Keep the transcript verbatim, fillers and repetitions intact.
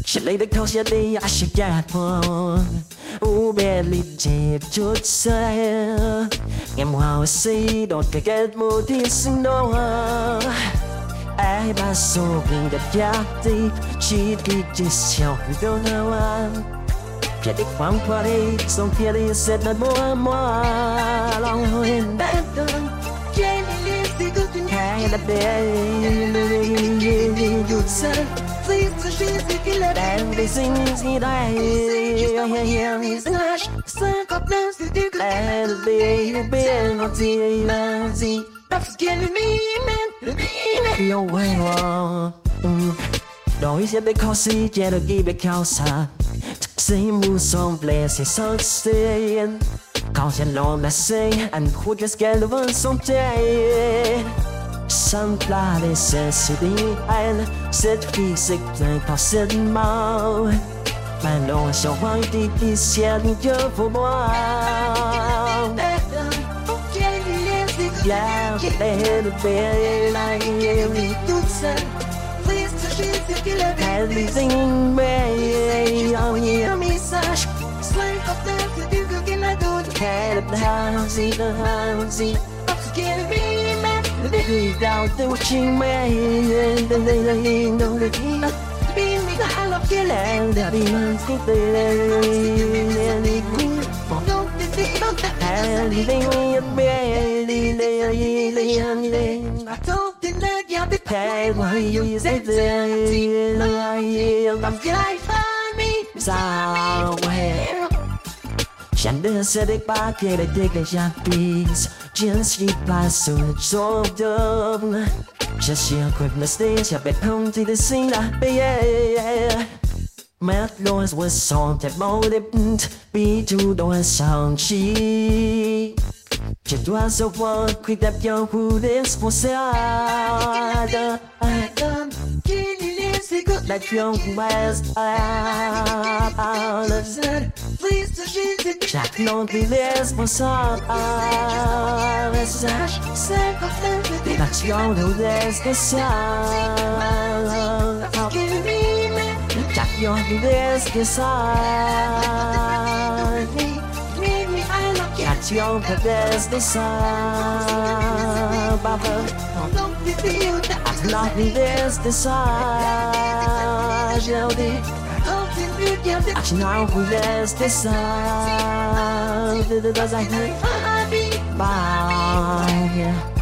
ฉันเลยได้เข้าเสียดีอาชญาพรอูเบลิเจ็บจุดเสียแงมหัวสีโดดกระเกิดมูที่สิงโดไอ้บ้าสูบยิ่งดับยาตีชีวิตที่เสียวโดนหวานเพียงได้ความพอดีส่งเพียงได้เสร็จนั้นมัวมัวลองเห็นแบบเดิมแค่ได้เดินหยุดสักแต่ไม่สิ่งที่ได้ยังยังสักสักกับนั้นแต่เบี้ยเบี้ยงที่ยังที่รับสกิลมีมันยอมไว้ว่าโดยเสียไปขอสิเจอกี่ไปเข้าสาสิ่งมูสองเปลี่ยนสิ่งสักสิ่งเขาจะลองและสิ่งอันคู่จะสเกลวันสองใจสัมปลาได้เสียสิ่งที่อันเสียฟิสิกส์ในเขาเสียเมามันลงชาวบ้านที่ที่เสียที่เจอผู้บ่าวแล้วได้เห็นเปลี่ยนในยุคสันแค่ได้สิ่งไม่เอาอย่างมิสัชแค่ได้หาสิ่งหาสิ่งได้ดาวตัวจริงไม่ได้ได้ได้ได้ได้บีมีก็หาลับแค่แล้วได้บีมันสิ่งเดียวเนี่ยนี่กูบอกต้องติดติดต้องแต่แค่ได้ได้ยังไม่ได้ได้ได้ยังได้ต้องติดเลิกยาวติดแค่ว่าอยู่เสียใจเลยยังทำใจฝันมีสาวเฮฉันเดินเสด็จป่าเกยได้เด็กได้จากปีสฉันสิพาสู่โลกเดิมฉันเชื่อคนในสเตจจะเป็นห้องที่ได้สิ่งละไปเย่Mad noise was on that motive be to the sound she It was a one quick that young who this was the I don't that young west I listen please to she Jack no be this was all I was such sad of them that young who this the sound give me Jack your this design Catch your this design Baba I'm not this design Jody I'm not this design Does I think Bye